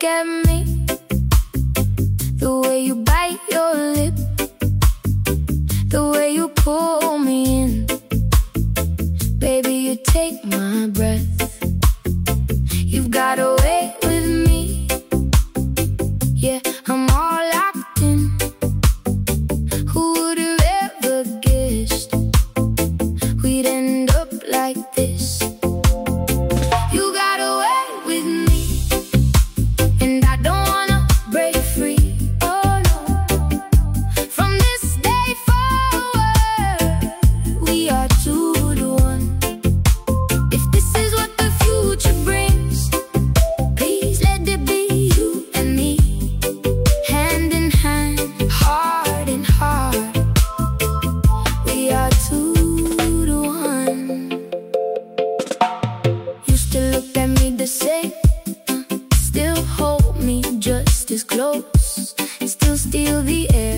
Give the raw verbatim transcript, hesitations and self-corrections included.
at me, the way you bite your lip, the way you pull me in. Baby, you take my breath. You've got a way with me. Yeah, I'm all locked in. Who would have ever guessed we'd end up like this? You got a way with me, and I don't wanna break free. Oh no. From this day forward, we are two to one. If this is what the future brings, please let it be you and me, hand in hand, heart in heart. We are two to one. You still look at me the same, still hold me just as close, still steal the air